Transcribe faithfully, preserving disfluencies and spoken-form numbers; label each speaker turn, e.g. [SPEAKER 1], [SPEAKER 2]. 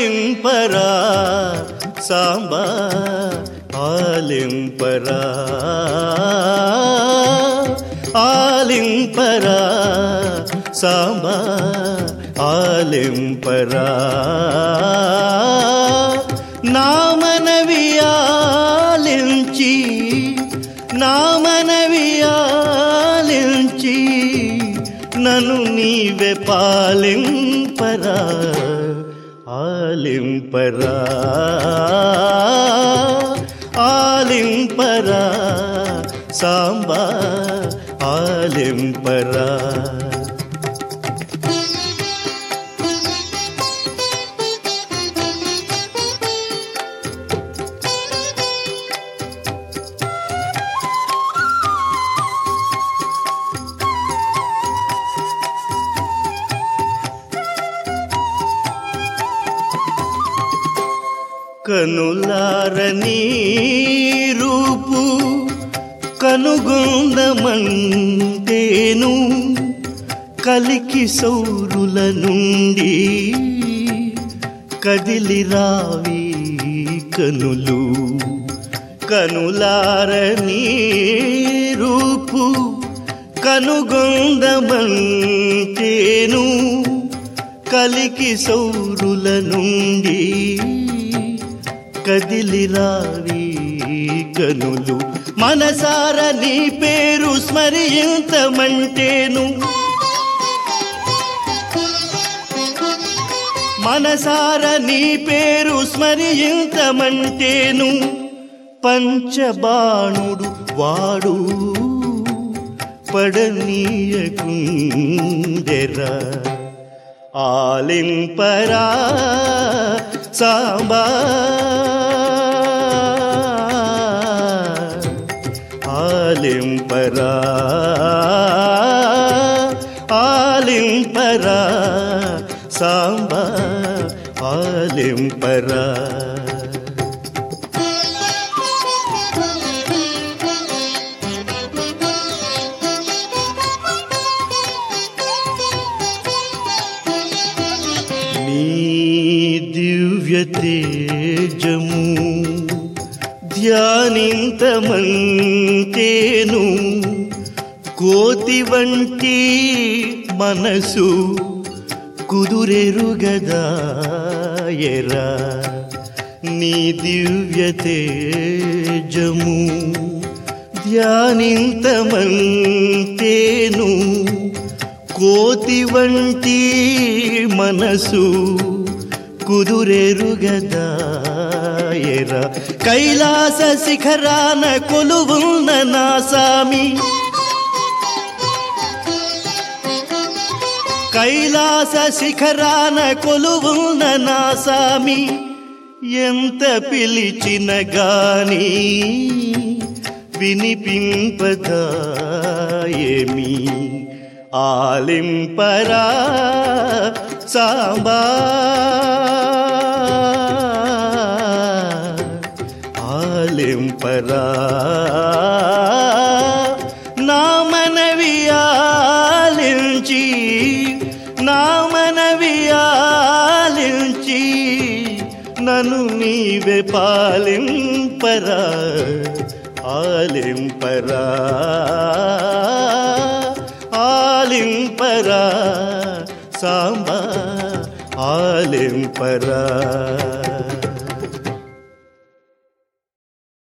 [SPEAKER 1] ఆలింపరా సాంబా ఆలింపరా ఆలింపరా సాంబా ఆలింపరా నా మనవి ఆలించి నా మనవి ఆలించి నన్ను నీవే పాలింపరా ఆలింపరా ఆలింపరా సాంబా ఆలింపరా కనులారని రూపు కనుగొందమంటేను కలికి సౌరుల నుండి కదిలిరావి కనులు కనులారని రూపు కనుగొందమంటేను కలికి సౌరుల నుండి కదిలిరావి కనులు మనసార నీ పేరు స్మరించమంటేను మనసార నీ పేరు స్మరించమంటేను పంచబాణుడు వాడు పడనీయకుండెరా ఆలింపరా సాంబా ఆలింపరా ఆలింపరా సాంబా ఆలింపరా నీ దివ్య తేజము ధ్యానింతమంటేను కోతి వంటి మనసు కుదురెరుగదాయరా నీ దివ్య తేజము ధ్యానింతమంటేను కోతి వంటి మనసు కుదురెరుగదాయరా కైలాస శిఖరాన కొలువున్న నా సామి కైలాస శిఖరాన కొలువున్న నా సామి ఎంత పిలిచిన గాని వినిపింపదాయేమి ఆలింపరా సాంబా ఆలింపరా నా మనవి ఆలించి నా మనవి ఆలించి నన్ను నీవే పాలింపరా ఆలింపరా ఆలింపరా సాంబా ఆలింపరా